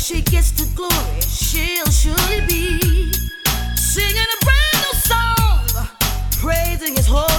she gets to glory, she'll surely be singing a brand new song, praising his holy